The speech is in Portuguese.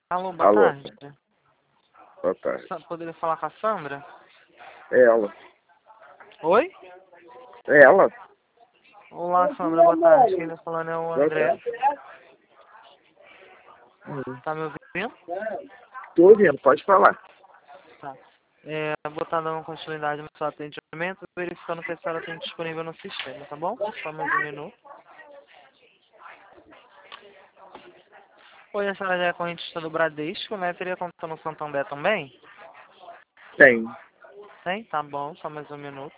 Alô, boa Alô, tarde. boa tarde. Poderia falar com a Sandra? É ela. Oi? É ela? Olá, Sandra, boa tarde. Quem está falando é o Boa André. tarde. Tá me ouvindo? Tô ouvindo, pode falar. Tá. Vou estar dando continuidade no seu atendimento, verificando que a senhora tem disponível no sistema, tá bom? Só mais um minuto. Oi, a senhora já é correntista do Bradesco, né? Teria conta no Santander também? Tem. Tem? Tá bom, só mais um minuto.